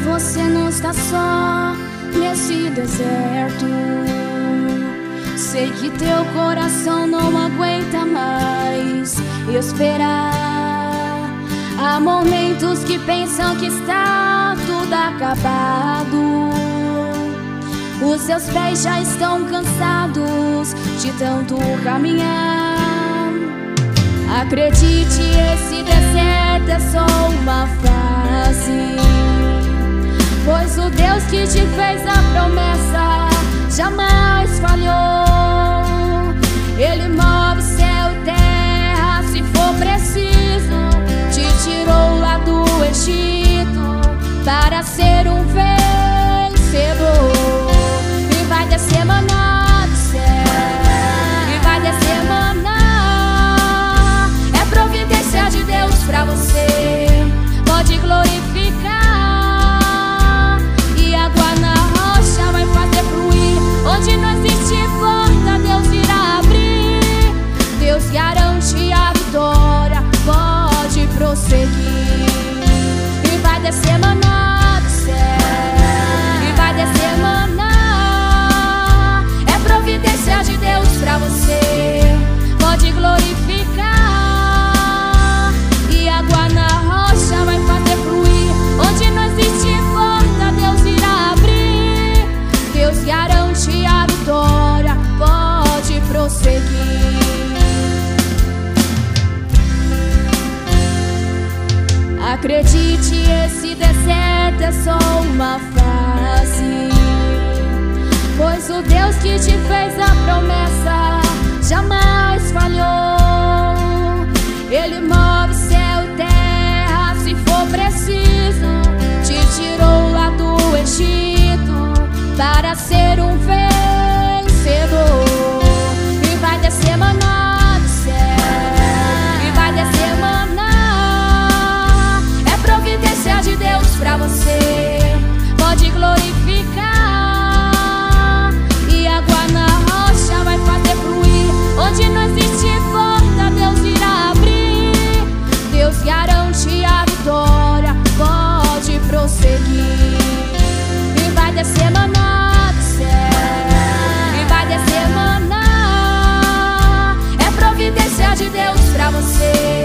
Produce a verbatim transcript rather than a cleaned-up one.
você não está só nesse deserto. Sei que teu coração não aguenta mais esperar. Há momentos que pensam que está tudo acabado. Os seus pés já estão cansados de tanto caminhar. Acredite, esse deserto é só uma fase, pois o Deus que te fez a promessa jamais falhou. Ele move céu e terra se for preciso. Te tirou lá do Egito para ser um vencedor. E vai descer maná do céu, e vai descer maná. É providência de Deus pra você. Pode glorificar, e água na rocha vai fazer fluir. Onde não existe porta, Deus irá abrir. Deus garante a vitória, pode prosseguir. E vai descer maná do céu, e vai descer maná. É providência de Deus pra você. Pode glorificar, e água na rocha vai fazer fluir. Onde não existe porta, Deus irá abrir. Deus garante a vitória, pode prosseguir. Acredite, esse deserto é só uma fase, pois o Deus que te fez a promessa jamais falhou. Ele move céu e terra se for preciso. Te tirou lá do Egito para ser um vencedor. E vai descer maná do céu, e vai descer maná. É providência de Deus pra você. Pode glorificar, e água na rocha vai fazer fluir. Onde não existe porta, Deus irá abrir. Deus garante a vitória, pode prosseguir. E vai descer maná do céu, e vai descer maná. É providência de Deus pra você.